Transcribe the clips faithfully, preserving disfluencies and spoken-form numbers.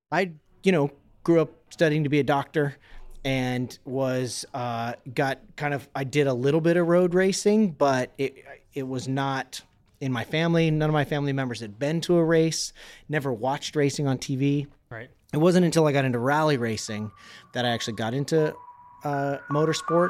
I, you know, grew up studying to be a doctor and was, uh, got kind of, I did a little bit of road racing, but it, it was not in my family. None of my family members had been to a race, never watched racing on T V. Right. It wasn't until I got into rally racing that I actually got into uh, motorsport.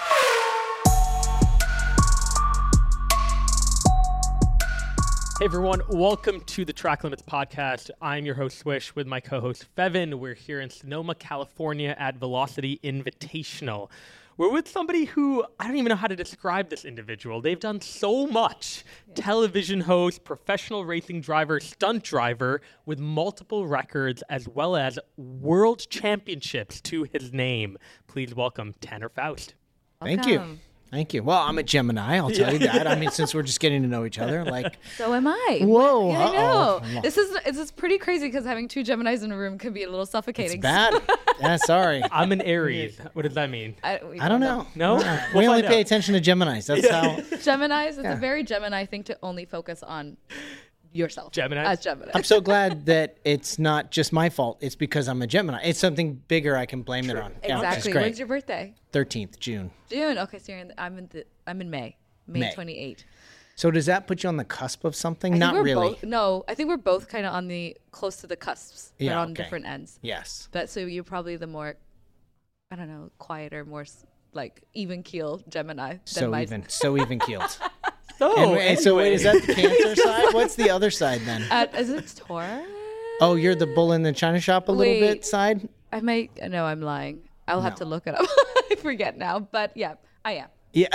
Hey everyone, welcome to the Track Limits podcast. I'm your host Swish with my co-host Fevin. We're here in Sonoma, California at Velocity Invitational. We're with somebody who, I don't even know how to describe this individual. They've done so much. Yeah. Television host, professional racing driver, stunt driver with multiple records as well as world championships to his name. Please welcome Tanner Faust. Thank you. Thank you. Well, I'm a Gemini, I'll tell yeah. you that. I mean, since we're just getting to know each other, like. So am I. Whoa. Yeah, I know. This is this is pretty crazy because having two Geminis in a room can be a little suffocating. It's bad. Yeah, sorry. I'm an Aries. What does that mean? I, I don't know. know. No? no. We'll we only pay out. attention to Geminis. That's yeah. how. Geminis, it's yeah. a very Gemini thing to only focus on yourself. Gemini. As Gemini. I'm so glad that it's not just my fault. It's because I'm a Gemini. It's something bigger I can blame True. it on. Exactly. Yeah, when's your birthday? thirteenth, June. June. Okay, so you're in the, I'm in the, I'm in May. May, May. twenty-eighth. So does that put you on the cusp of something? I Not really. Both, no, I think we're both kind of on the close to the cusps. Yeah, but on okay. different ends. Yes. But so you're probably the more, I don't know, quieter, more like even keel Gemini. So my... even, so even keeled. So, and, anyway. and so wait, is that the Cancer side? What's the other side then? Uh, is it Taurus? Oh, you're the bull in the china shop a Wait, little bit side? I might, no, I'm lying. I'll no. have to look it up. I forget now, but yeah, I am. Yeah.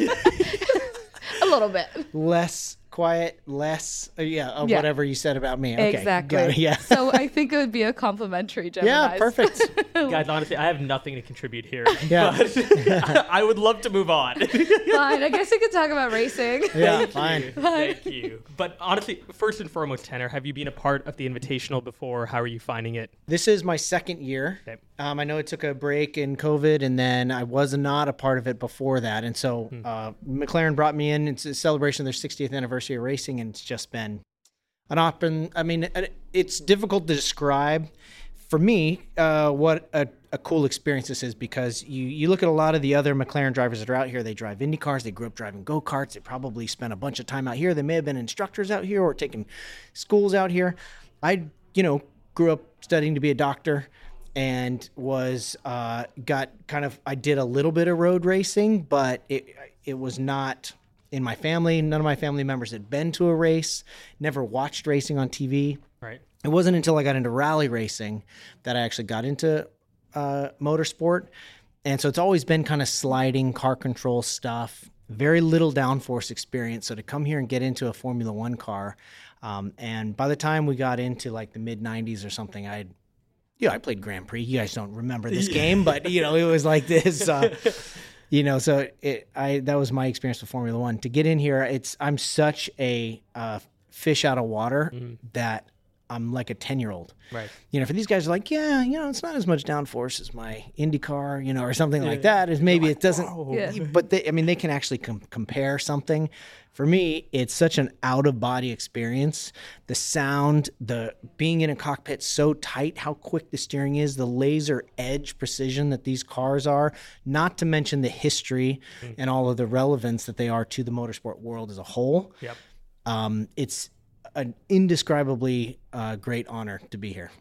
A little bit. Less quiet, less, uh, yeah, of yeah. whatever you said about me. Okay, exactly. got it, yeah. So I think it would be a complimentary Gemini. Yeah, perfect. Guys, honestly, I have nothing to contribute here. Yeah. But I would love to move on. Fine. I guess we could talk about racing. Yeah, Thank fine. You. Thank you. But honestly, first and foremost, Tanner, have you been a part of the Invitational before? How are you finding it? This is my second year. Okay. Um, I know it took a break in COVID, and then I was not a part of it before that. And so hmm. uh, McLaren brought me in. It's a celebration of their sixtieth anniversary of racing, and it's just been an open, I mean, it's difficult to describe for me uh, what a, a cool experience this is, because you, you look at a lot of the other McLaren drivers that are out here. They drive Indy cars. They grew up driving go-karts. They probably spent a bunch of time out here. They may have been instructors out here or taking schools out here. I, you know, grew up studying to be a doctor and was uh, got kind of, I did a little bit of road racing, but it it was not in my family. None of my family members had been to a race, never watched racing on T V. Right. It wasn't until I got into rally racing that I actually got into uh, motorsport. And so it's always been kind of sliding car control stuff, very little downforce experience. So to come here and get into a Formula One car, um, and by the time we got into like the mid nineties or something, I'd, you know, I played Grand Prix. You guys don't remember this game, but you know, it was like this, uh, you know, so it, I, that was my experience with Formula One. To get in here, it's, I'm such a uh, fish out of water mm-hmm. that I'm like a ten year old, right? You know, for these guys are like, yeah, you know, it's not as much downforce as my Indy car, you know, or something yeah. like that. Is maybe like, it doesn't, yeah. but they, I mean, they can actually com- compare something. For me, it's such an out of body experience. The sound, the being in a cockpit so tight, how quick the steering is, the laser edge precision that these cars are, not to mention the history mm. and all of the relevance that they are to the motorsport world as a whole. Yep. Um, it's an indescribably uh, great honor to be here.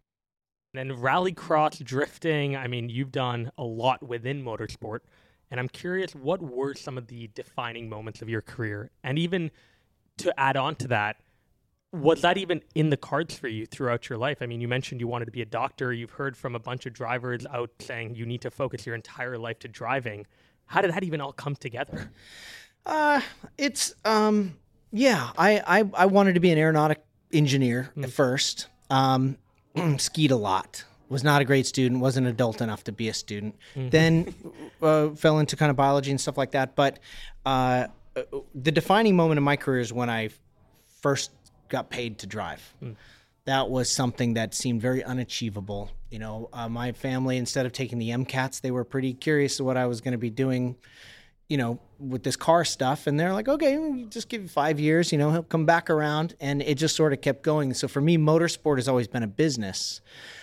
And rallycross, drifting, I mean, you've done a lot within motorsport. And I'm curious, what were some of the defining moments of your career? And even to add on to that, was that even in the cards for you throughout your life? I mean, you mentioned you wanted to be a doctor. You've heard from a bunch of drivers out saying you need to focus your entire life to driving. How did that even all come together? Uh, it's... Um... Yeah, I, I, I wanted to be an aeronautic engineer mm. at first. Um, skied a lot. Was not a great student. Wasn't adult enough to be a student. Mm-hmm. Then uh, fell into kind of biology and stuff like that. But uh, the defining moment in my career is when I first got paid to drive. Mm. That was something that seemed very unachievable. You know, uh, my family, instead of taking the MCATs, they were pretty curious of what I was going to be doing you know, with this car stuff, and they're like, okay, just give you five years, you know, he'll come back around. And it just sort of kept going. So for me, motorsport has always been a business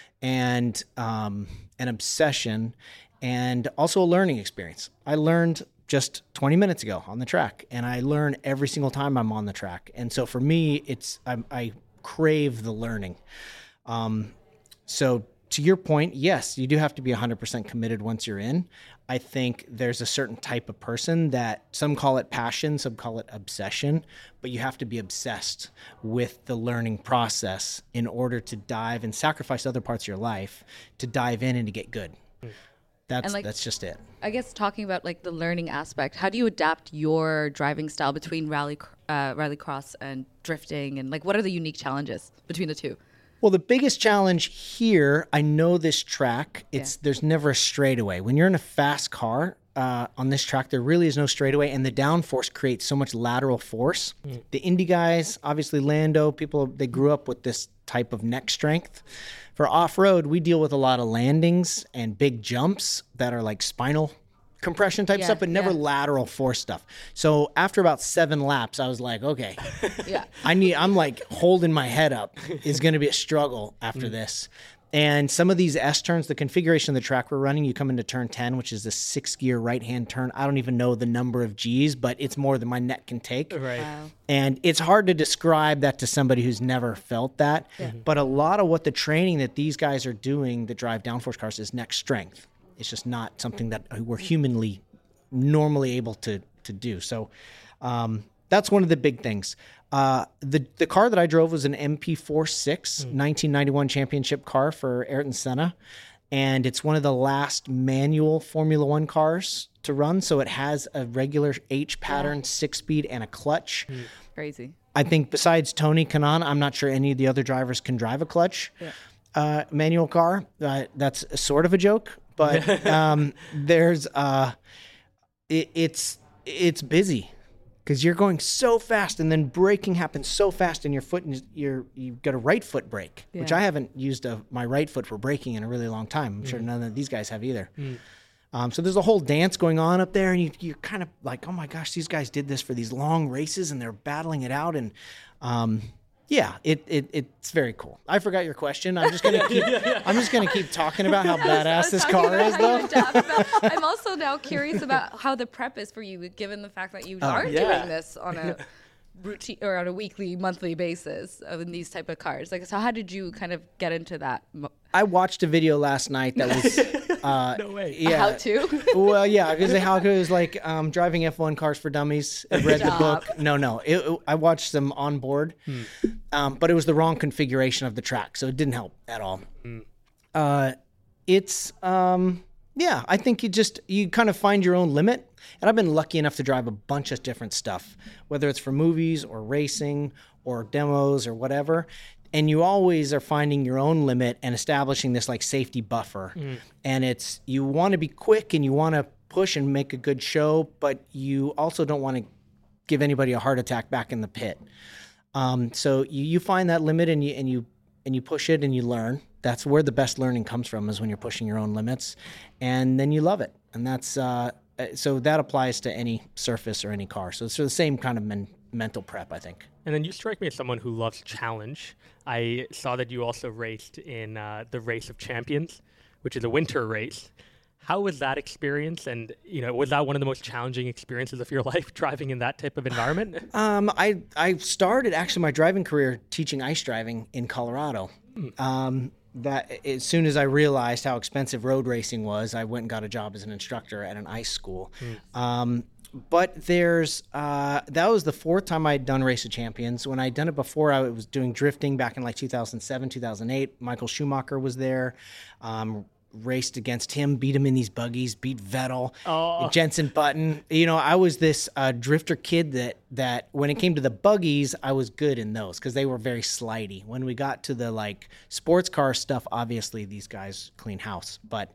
and um, an obsession and also a learning experience. I learned just twenty minutes ago on the track, and I learn every single time I'm on the track. And so for me, it's, I, I crave the learning. Um, so to your point, yes, you do have to be one hundred percent committed once you're in. I think there's a certain type of person that some call it passion, some call it obsession, but you have to be obsessed with the learning process in order to dive and sacrifice other parts of your life to dive in and to get good. That's like, that's just it. I guess talking about like the learning aspect, how do you adapt your driving style between rally, uh, rallycross and drifting, and like what are the unique challenges between the two? Well, the biggest challenge here, I know this track, it's yeah. there's never a straightaway. When you're in a fast car uh, on this track, there really is no straightaway, and the downforce creates so much lateral force. Mm. The Indy guys, obviously Lando, people, they grew up with this type of neck strength. For off-road, we deal with a lot of landings and big jumps that are like spinal compression type yeah, stuff, but never yeah. lateral force stuff. So after about seven laps, I was like, okay, yeah, I need, I'm like holding my head up is going to be a struggle after mm. this. And some of these S turns, the configuration of the track we're running, you come into turn ten, which is a six gear right-hand turn. I don't even know the number of G's, but it's more than my neck can take. Right. Wow. And it's hard to describe that to somebody who's never felt that. Yeah. But a lot of what the training that these guys are doing that drive downforce cars is neck strength. It's just not something that we're humanly normally able to to do. So um, that's one of the big things. Uh, the the car that I drove was an M P forty-six mm. nineteen ninety-one championship car for Ayrton Senna, and it's one of the last manual Formula One cars to run. So it has a regular H pattern, yeah. six speed, and a clutch. Mm. Crazy. I think besides Tony Kanaan, I'm not sure any of the other drivers can drive a clutch yeah. uh, manual car. Uh, that's sort of a joke. But um, there's uh, it, it's it's busy because you're going so fast, and then braking happens so fast, and your foot you're you've got a right foot brake, yeah. which I haven't used a, my right foot for braking in a really long time. I'm mm. sure none of these guys have either. Mm. Um, so there's a whole dance going on up there, and you, you're kind of like, oh my gosh, these guys did this for these long races, and they're battling it out, and um, yeah, it, it it's very cool. I forgot your question. I'm just gonna keep. yeah, yeah. I'm just gonna keep talking about how badass this car is, though. I'm also now curious about how the prep is for you, given the fact that you oh, are yeah. doing this on a routine or on a weekly, monthly basis of in these type of cars. Like, so how did you kind of get into that? I watched a video last night that was. Uh, no way. Yeah. How to? Well, yeah, because how it was like um, driving F one cars for dummies. I read the book. No, no. It, it, I watched them on board, hmm. um, but it was the wrong configuration of the track, so it didn't help at all. Hmm. Uh, it's, um, yeah, I think you just, you kind of find your own limit. And I've been lucky enough to drive a bunch of different stuff, whether it's for movies or racing or demos or whatever. And you always are finding your own limit and establishing this like safety buffer. Mm. And it's, you want to be quick and you want to push and make a good show, but you also don't want to give anybody a heart attack back in the pit. Um, so you, you find that limit and you, and you, and you push it and you learn. That's where the best learning comes from, is when you're pushing your own limits, and then you love it. And that's, uh, so that applies to any surface or any car. So it's the same kind of men- mental prep, I think. And then you strike me as someone who loves challenge. I saw that you also raced in uh, the Race of Champions, which is a winter race. How was that experience? And, you know, was that one of the most challenging experiences of your life, driving in that type of environment? um, I, I started actually my driving career teaching ice driving in Colorado. Mm. Um, that as soon as I realized how expensive road racing was, I went and got a job as an instructor at an ice school. Mm. Um, But there's, uh, that was the fourth time I'd done Race of Champions. When I'd done it before, I was doing drifting back in like two thousand seven, two thousand eight. Michael Schumacher was there, um, raced against him, beat him in these buggies, beat Vettel, oh. Jenson Button. You know, I was this uh, drifter kid that, that when it came to the buggies, I was good in those because they were very slidey. When we got to the like sports car stuff, obviously these guys clean house. But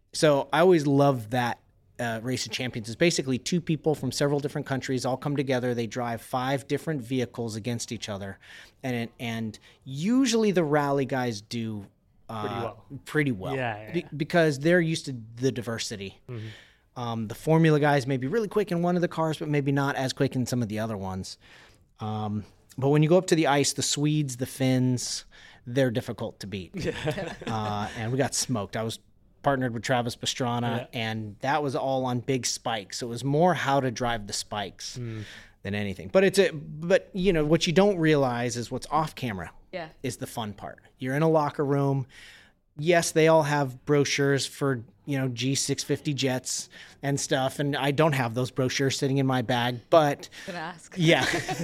so I always loved that. Uh, Race of Champions is basically two people from several different countries all come together. They drive five different vehicles against each other, and it, and usually the rally guys do uh, pretty well. Pretty well, yeah, yeah. Be- because they're used to the diversity. Mm-hmm. Um, the Formula guys may be really quick in one of the cars, but maybe not as quick in some of the other ones. Um, but when you go up to the ice, the Swedes, the Finns, they're difficult to beat. uh, and we got smoked. I was partnered with Travis Pastrana, yeah. and that was all on big spikes. So it was more how to drive the spikes mm. than anything. But it's a, but you know, what you don't realize is what's off camera yeah. is the fun part. You're in a locker room. Yes, they all have brochures for, you know, G six fifty jets and stuff. And I don't have those brochures sitting in my bag, but gonna ask. yeah,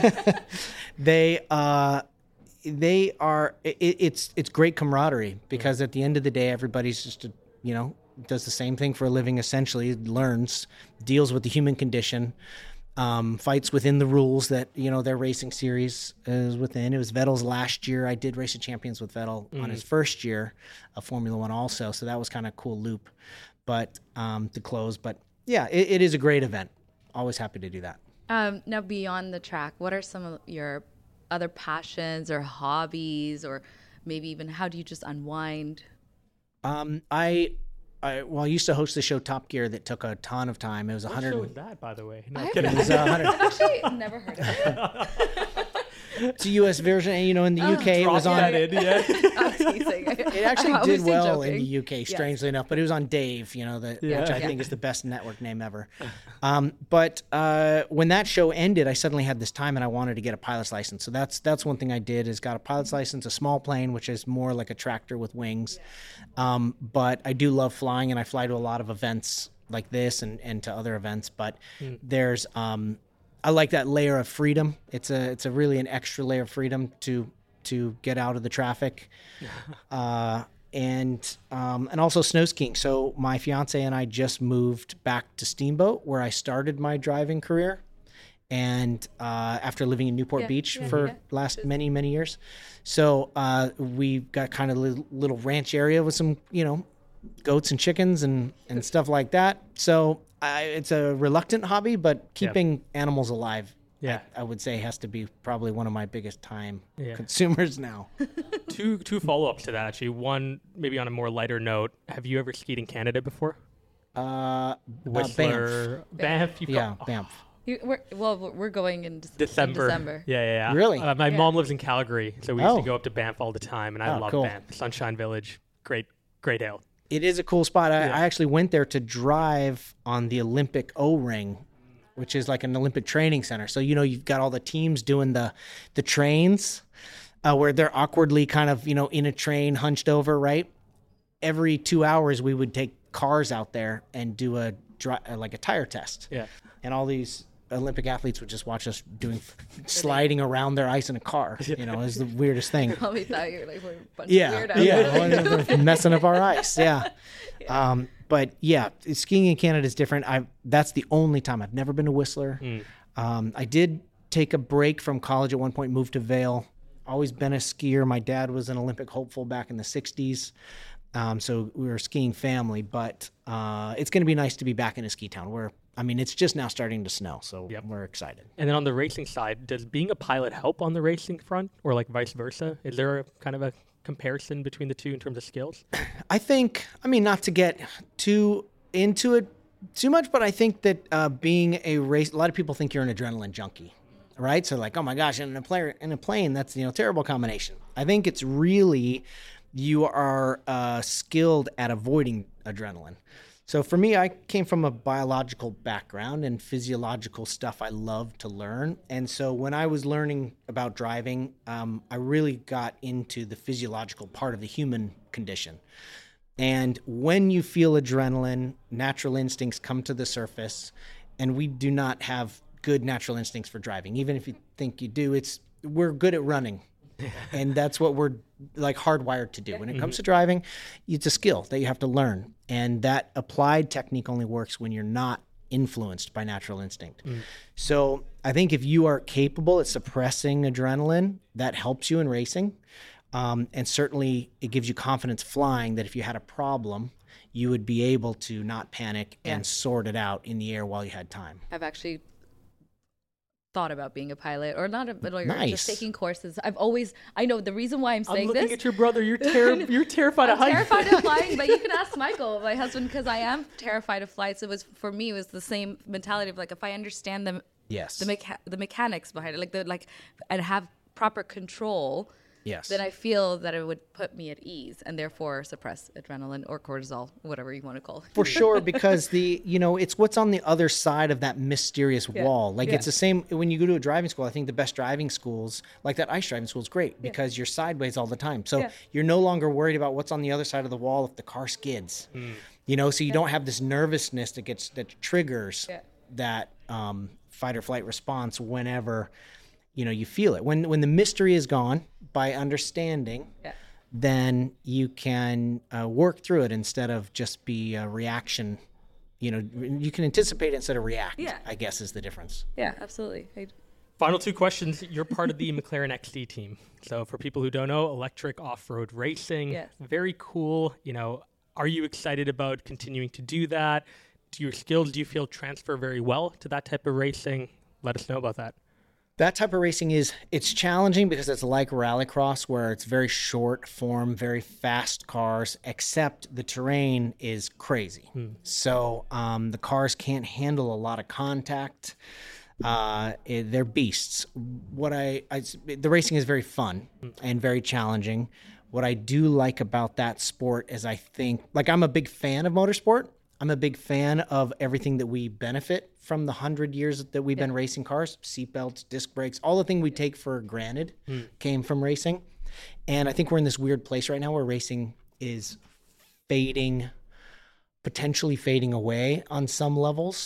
they, uh, they are, it, it's, it's great camaraderie because at the end of the day, everybody's just, a, you know, does the same thing for a living, essentially learns, deals with the human condition. Um, fights within the rules that, you know, their racing series is within. It was Vettel's last year. I did Race of Champions with Vettel mm. on his first year of Formula One also. So that was kind of a cool loop, but um, to close. But yeah, it, it is a great event. Always happy to do that. Um, now, beyond the track, what are some of your other passions or hobbies, or maybe even how do you just unwind? Um, I... I, well, I used to host the show Top Gear that took a ton of time. It was what one hundred. What show was that, by the way? No, it was uh, one hundred. I've actually never heard of it. It's a U S version, and you know, in the U K, oh, it was on. That in, yeah. It actually did well joking. in the U K, strangely yes. enough, but it was on Dave, you know, the, yeah. which I yeah. think is the best network name ever. Um, but uh, when that show ended, I suddenly had this time, and I wanted to get a pilot's license. So that's that's one thing I did is got a pilot's license, a small plane, which is more like a tractor with wings. Um, but I do love flying, and I fly to a lot of events like this and, and to other events. But mm. there's um, I like that layer of freedom. It's a it's a really an extra layer of freedom to to get out of the traffic, uh, and um, and also snow skiing. So my fiance and I just moved back to Steamboat, where I started my driving career, and uh, after living in Newport yeah, Beach yeah, for yeah. last many many years, so uh, we've got kind of a little, little ranch area with some you know goats and chickens and and stuff like that. So. I, it's a reluctant hobby, but keeping yep. animals alive, yeah. I, I would say has to be probably one of my biggest time yeah. consumers now. two two follow-ups to that, actually. One, maybe on a more lighter note, have you ever skied in Canada before? Uh, Whistler, uh, Banff. Banff? You've yeah, got, Banff. You, we're, well, we're going in, De- December. in December. Yeah, yeah, yeah. Really? Uh, my yeah. mom lives in Calgary, so we used oh. to go up to Banff all the time, and I oh, love cool. Banff. Sunshine Village, great, great ale. It is a cool spot. I, yeah. I actually went there to drive on the Olympic O-Ring, which is like an Olympic training center. So, you know, you've got all the teams doing the the trains uh, where they're awkwardly kind of, you know, in a train hunched over, right? Every two hours we would take cars out there and do a dry, uh, like a tire test. Yeah. And all these Olympic athletes would just watch us doing sliding around their ice in a car. You know, is the weirdest thing. Probably thought you were like we're a bunch yeah, of weirdos. Yeah, yeah, messing up our ice. Yeah. yeah. Um, but yeah, skiing in Canada is different. I that's the only time I've never been to Whistler. Mm. Um, I did take a break from college at one point, moved to Vail. Always been a skier. My dad was an Olympic hopeful back in the sixties. Um, so we were a skiing family, but uh, it's going to be nice to be back in a ski town where, I mean, it's just now starting to snow, so yep. we're excited. And then on the racing side, does being a pilot help on the racing front or like vice versa? Is there a kind of a comparison between the two in terms of skills? I think, I mean, not to get too into it too much, but I think that uh, being a race, a lot of people think you're an adrenaline junkie, right? So like, oh my gosh, in a, player, in a plane, that's, you know, terrible combination. I think it's really... you are uh, skilled at avoiding adrenaline. So for me, I came from a biological background and physiological stuff I love to learn. And so when I was learning about driving, um, I really got into the physiological part of the human condition. And when you feel adrenaline, natural instincts come to the surface, and we do not have good natural instincts for driving. Even if you think you do, it's we're good at running. And that's what we're like hardwired to do. When it comes to driving, it's a skill that you have to learn. And that applied technique only works when you're not influenced by natural instinct. Mm. So I think if you are capable at suppressing adrenaline, that helps you in racing. Um, and certainly it gives you confidence flying that if you had a problem, you would be able to not panic yeah. and sort it out in the air while you had time. I've actually thought about being a pilot or not, a, or nice. just taking courses. I've always, I know the reason why I'm saying I'm looking this. at your brother. You're, ter- you're terrified I'm of heights. terrified of flying, but you can ask Michael, my husband, because I am terrified of flights. It was, for me, it was the same mentality of like, if I understand the, Yes. the, mecha- the mechanics behind it, like the, like, and have proper control, Yes. then I feel that it would put me at ease and therefore suppress adrenaline or cortisol, whatever you want to call it. For sure, because the, you know, it's what's on the other side of that mysterious Yeah. wall. Like Yeah. it's the same when you go to a driving school. I think the best driving schools, like that ice driving school, is great because you're sideways all the time. So Yeah. you're no longer worried about what's on the other side of the wall if the car skids. You know, so you don't have this nervousness that gets that triggers Yeah. that um, fight or flight response whenever, you know, you feel it. When when the mystery is gone by understanding. Yeah. Then you can uh, work through it instead of just be a reaction. You know, you can anticipate it instead of react, Yeah. I guess is the difference. Yeah, absolutely. I, Final two questions. You're part of the McLaren X D team. So for people who don't know, electric off-road racing, Yes. very cool. You know, are you excited about continuing to do that? Do your skills, do you feel transfer very well to that type of racing? Let us know about that. That type of racing is, it's challenging because it's like rallycross where it's very short form, very fast cars, except the terrain is crazy. So um, the cars can't handle a lot of contact. Uh, it- they're beasts. What I, I, the racing is very fun and very challenging. What I do like about that sport is I think, like I'm a big fan of motorsport. I'm a big fan of everything that we benefit from the hundred years that we've been racing cars, seatbelts, disc brakes, all the thing we take for granted came from racing. And I think we're in this weird place right now where racing is fading, potentially fading away on some levels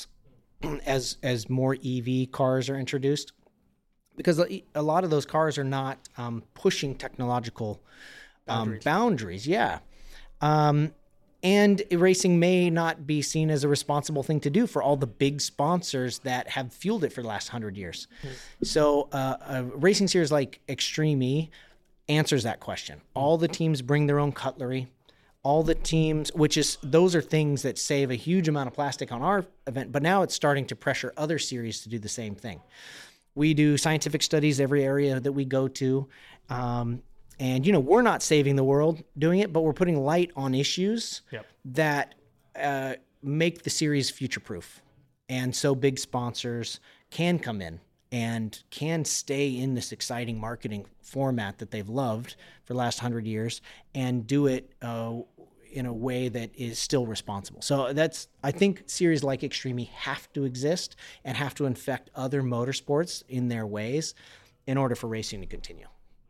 as as more E V cars are introduced. Because a a lot of those cars are not um, pushing technological um, Boundaries. boundaries. Yeah. Um, and racing may not be seen as a responsible thing to do for all the big sponsors that have fueled it for the last hundred years. So uh, a racing series like Extreme E answers that question. All the teams bring their own cutlery. All the teams, which is, those are things that save a huge amount of plastic on our event, but now it's starting to pressure other series to do the same thing. We do scientific studies every area that we go to. Um, and, you know, we're not saving the world doing it, but we're putting light on issues Yep. that uh, make the series future-proof. And so big sponsors can come in and can stay in this exciting marketing format that they've loved for the last hundred years and do it uh, in a way that is still responsible. So that's, I think series like Extreme E have to exist and have to infect other motorsports in their ways in order for racing to continue.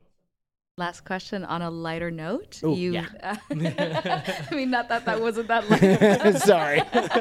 last question on a lighter note. Ooh, you, yeah. uh, I mean, not that that wasn't that light. Sorry.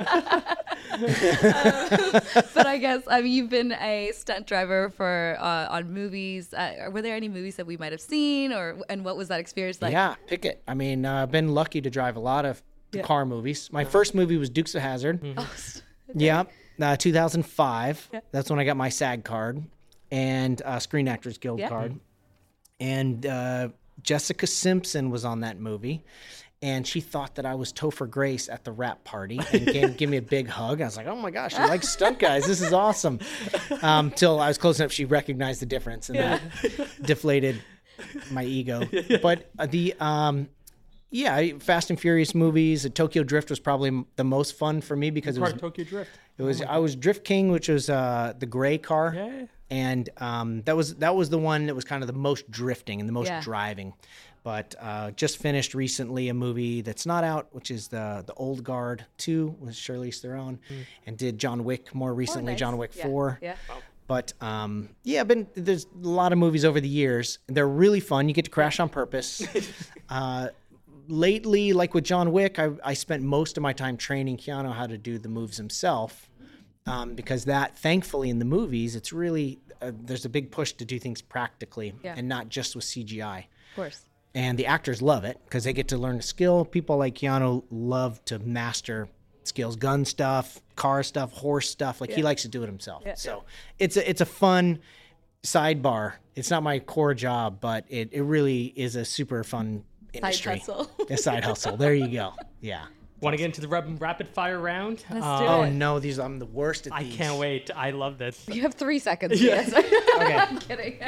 um, but I guess I mean you've been a stunt driver for uh, on movies. Uh, were there any movies that we might have seen, or and what was that experience like? Yeah, pick it. I mean, uh, I've been lucky to drive a lot of Yeah. car movies. My first movie was Dukes of Hazzard. Oh, s- Yeah, uh, two thousand five. Yeah. That's when I got my SAG card and uh, Screen Actors Guild Yeah. card. And uh, Jessica Simpson was on that movie. And she thought that I was Topher Grace at the rap party and gave, gave me a big hug. I was like, oh my gosh, she likes stunt guys. This is awesome. Um, till I was close enough, she recognized the difference and that deflated my ego. But uh, the, um, yeah, Fast and Furious movies, Tokyo Drift was probably m- the most fun for me because it was, Part of Tokyo Drift. it was I was Drift King, which was uh, the gray car. Yeah. And um, that was that was the one that was kind of the most drifting and the most Yeah. driving. But uh, just finished recently a movie that's not out, which is the the Old Guard two with Charlize Theron, and did John Wick more recently, Oh, nice. John Wick Yeah, four. Yeah. But um, yeah, been there's a lot of movies over the years. They're really fun. You get to crash on purpose. uh, lately, like with John Wick, I, I spent most of my time training Keanu how to do the moves himself. Um, because that, thankfully, in the movies, it's really uh, there's a big push to do things practically Yeah. and not just with C G I. Of course. And the actors love it because they get to learn the skill. People like Keanu love to master skills, gun stuff, car stuff, horse stuff. Like he Yeah. likes to do it himself. Yeah. So it's a it's a fun sidebar. It's not my core job, but it, it really is a super fun industry. hustle. A side hustle. There you go. Yeah. Want to get into the rap- rapid fire round? Let's Um, do Oh it. no, these I'm the worst at I these. can't wait. I love this. You have three seconds. Yeah. Yes. Okay. I'm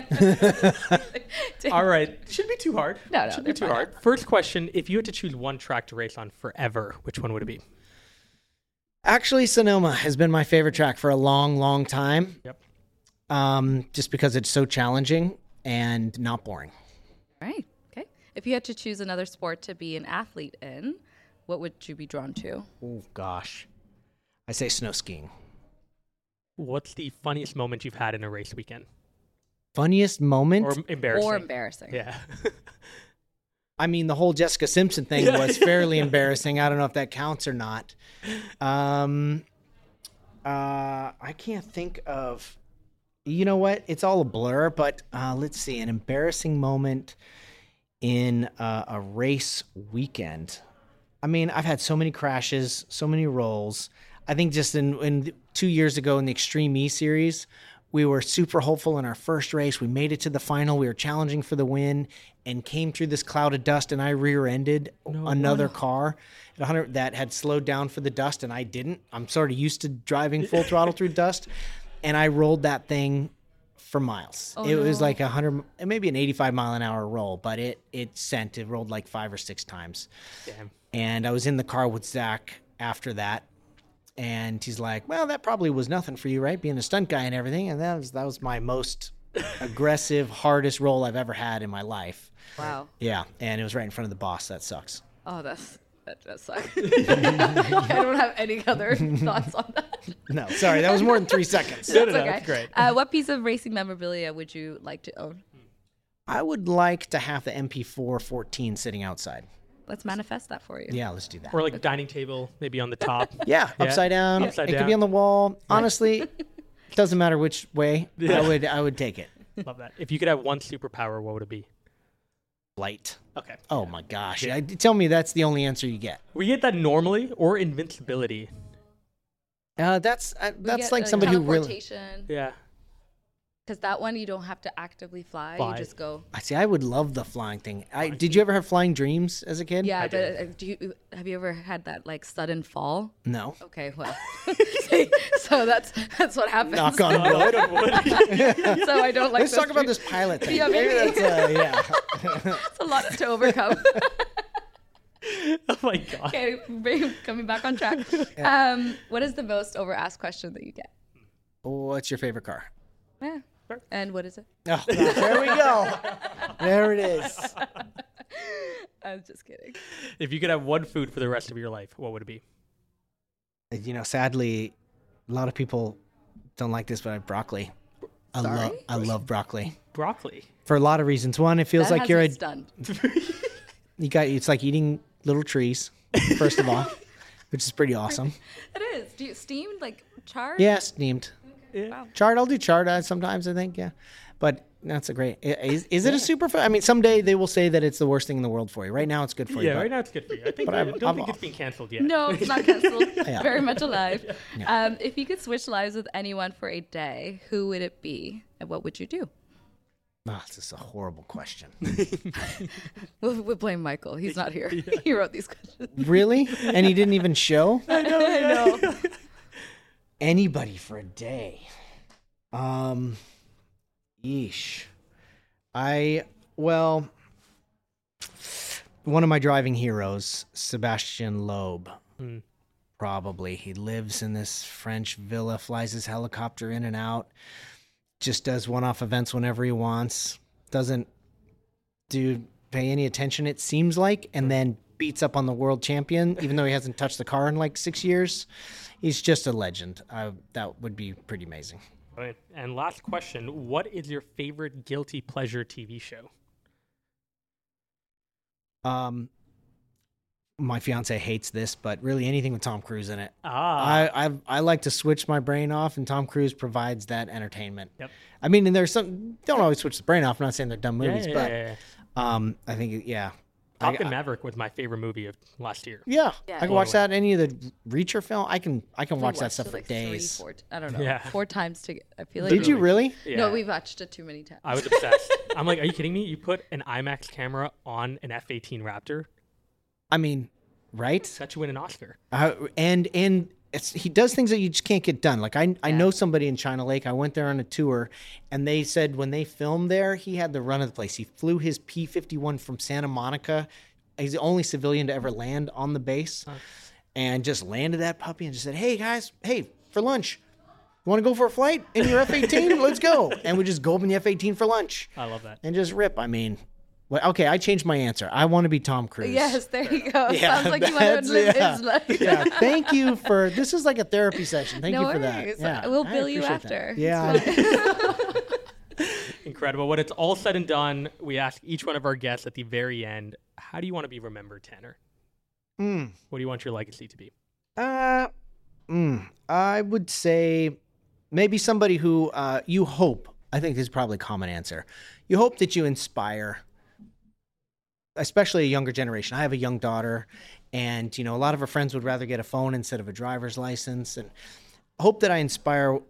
kidding. All right. Shouldn't be too hard. No, no, Shouldn't be they're too fine. hard. First question: if you had to choose one track to race on forever, which one would it be? Actually, Sonoma has been my favorite track for a long, long time. Yep. Um, just because it's so challenging and not boring. Right. Okay. If you had to choose another sport to be an athlete in, what would you be drawn to? Oh gosh, I say snow skiing. What's the funniest moment you've had in a race weekend, Funniest moment? or embarrassing? Or embarrassing. Yeah. I mean, the whole Jessica Simpson thing was fairly embarrassing. I don't know if that counts or not. Um, uh, I can't think of. You know what? It's all a blur. But uh, let's see, an embarrassing moment in uh, a race weekend. I mean, I've had so many crashes, so many rolls. I think just in, in two years ago in the Extreme E Series, we were super hopeful in our first race. We made it to the final. We were challenging for the win and came through this cloud of dust, and I rear-ended another car at one hundred that had slowed down for the dust, and I didn't. I'm sort of used to driving full throttle through dust, and I rolled that thing for miles. Oh, it was no. like a hundred, maybe an eighty-five mile an hour roll, but it it sent. It rolled like five or six times. Damn. And I was in the car with Zach after that, and he's like, "Well, that probably was nothing for you, right? Being a stunt guy and everything." And that was that was my most aggressive, hardest roll I've ever had in my life. Wow. Yeah, and it was right in front of the boss. That sucks. Oh, that's that does suck. I don't have any other thoughts on that. No, sorry, that was more than three seconds. No, no, That's no, okay. that's great. Uh, what piece of racing memorabilia would you like to own? I would like to have the M P four fourteen sitting outside. Let's manifest that for you. Yeah, let's do that. Or like a dining table, maybe on the top. Yeah, Yeah. upside down. Upside it down. could be on the wall. Honestly, it doesn't matter which way. Yeah. I would I would take it. Love that. If you could have one superpower, what would it be? Light. Okay. Oh my gosh. Yeah. I, tell me that's the only answer you get. We get that normally, or invincibility. Uh, that's uh, We that's get, like somebody who really. teleportation. Yeah. Because that one you don't have to actively fly. Fly. You just go. I see. I would love the flying thing. I did you ever have flying dreams as a kid? Yeah, I but uh, do you have you ever had that like sudden fall? No. Okay, well, so that's that's what happens. Knock on wood. So I don't like. Let's those talk about dreams. this pilot thing. Yeah, maybe. that's, uh, yeah. It's a lot to overcome. Oh my god. Okay, bring- coming back on track. Um, what is the most over asked question that you get? What's your favorite car? Yeah. And what is it? Oh, there we go. There it is. I'm just kidding. If you could have one food for the rest of your life, what would it be? You know, sadly, a lot of people don't like this, but I have broccoli. I love Sorry? I love broccoli Broccoli. for a lot of reasons. One, it feels That like has you're me a stunned. you got it's like eating little trees. First of all, which is pretty awesome. It is. Do you steamed like charred? Yeah, steamed. Yeah. Wow. Charred, I'll do charred uh, sometimes, I think, yeah. But that's a great. i- Is, is it a superfood? I mean, someday they will say that it's the worst thing in the world for you. Right now, it's good for you. Yeah, but- right now it's good for you. I think But I I'm- don't I'm think off. it's been canceled yet. No, it's not canceled. Yeah. Very much alive. Yeah. Um, if you could switch lives with anyone for a day, who would it be, and what would you do? Ah, this is a horrible question. We'll, we'll blame Michael. He's not here. He wrote these questions. Really? And he didn't even show? I know. Anybody for a day. Um, yeesh. I, well, one of my driving heroes, Sebastian Loeb, Hmm. probably. He lives in this French villa, flies his helicopter in and out, just does one-off events whenever he wants, doesn't do pay any attention, it seems like, and then beats up on the world champion, even though he hasn't touched the car in like six years. He's just a legend. I, that would be pretty amazing. Right. And last question: what is your favorite guilty pleasure T V show? Um, my fiance hates this, but really anything with Tom Cruise in it. Ah. I, I I like to switch my brain off, and Tom Cruise provides that entertainment. Yep. I mean, and there's some don't always switch the brain off. I'm not saying they're dumb Yeah, movies, yeah, but yeah, yeah. um, I think yeah, Top I- Gun I- Maverick was my favorite movie of last year. yeah, Yeah. I can Blown watch away. that. Any of the Reacher film, I can I can We watch that watched stuff it for like three, days. four, I don't know. Yeah. Four times to. I feel like. Did you really? Yeah. No, we watched it too many times. I was obsessed. I'm like, are you kidding me? You put an IMAX camera on an F eighteen Raptor? I mean, right? That should win an Oscar. Uh, and and it's, he does things that you just can't get done. Like I I know somebody in China Lake. I went there on a tour, and they said when they filmed there, he had the run of the place. He flew his P fifty-one from Santa Monica. He's the only civilian to ever land on the base, huh. and just landed that puppy and just said, "Hey guys, hey for lunch, you want to go for a flight in your F eighteen? Let's go!" And we just go up in the F eighteen for lunch. I love that. And just rip. I mean. Well, okay, I changed my answer. I want to be Tom Cruise. Yes, there you go. Yeah, Sounds like you want to live yeah, his life. Yeah, thank you for, this is like a therapy session. Thank no you for worries. that. Yeah, we'll I bill you appreciate after. that. Yeah. Incredible. When it's all said and done, we ask each one of our guests at the very end, how do you want to be remembered, Tanner? Mm. What do you want your legacy to be? Uh, mm, I would say maybe somebody who uh, you hope, I think this is probably a common answer. You hope that you inspire especially a younger generation. I have a young daughter, and, you know, a lot of her friends would rather get a phone instead of a driver's license. And I hope that I inspire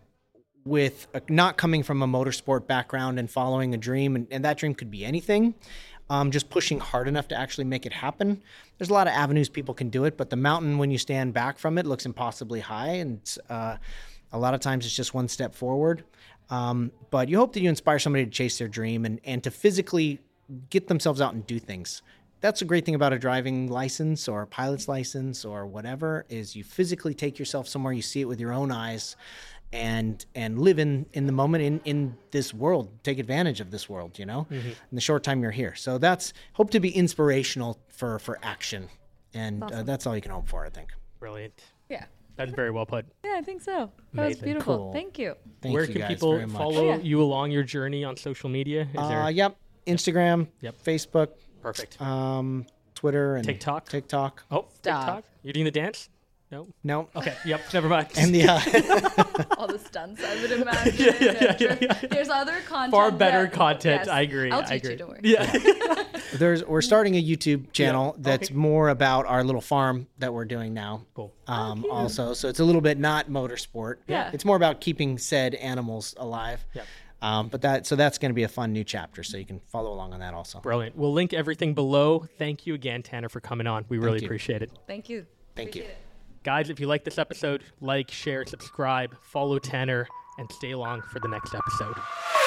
with a, not coming from a motorsport background and following a dream. And, and that dream could be anything. Um, just pushing hard enough to actually make it happen. There's a lot of avenues people can do it, but the mountain, when you stand back from it, looks impossibly high. And uh, a lot of times it's just one step forward. Um, but you hope that you inspire somebody to chase their dream and, and to physically get themselves out and do things. That's a great thing about a driving license or a pilot's license or whatever, is you physically take yourself somewhere, you see it with your own eyes, and and live in, in the moment in, in this world, take advantage of this world, you know, mm-hmm. in the short time you're here. So that's, hope to be inspirational for, for action. And awesome. uh, that's all you can hope for, I think. Brilliant. Yeah. That's very well put. Yeah, I think so. That Amazing. was beautiful. Cool. Thank you. Thank Where you can guys people very much. follow oh, yeah. you along your journey on social media? Is Uh, there... Yep. Instagram, Yep. Facebook, Perfect. um, Twitter, and TikTok. TikTok. Oh, Stop. TikTok. You're doing the dance? No. No. Okay. Yep. Never mind. And the uh, all the stunts I would imagine. yeah, yeah, yeah, yeah. There's other content. Far better that, content. Yes. I agree. I'll I teach agree. you. Don't worry. Yeah. there's we're starting a YouTube channel Yeah. that's Okay. more about our little farm that we're doing now. Cool. Um, also, so it's a little bit not motorsport. Yeah. It's more about keeping said animals alive. Yep. Um, but that so that's going to be a fun new chapter. So you can follow along on that also. Brilliant. We'll link everything below. Thank you again, Tanner, for coming on. We really you. appreciate it. Thank you. Thank Appreciate you. it. Guys, if you like this episode, like, share, subscribe, follow Tanner, and stay along for the next episode.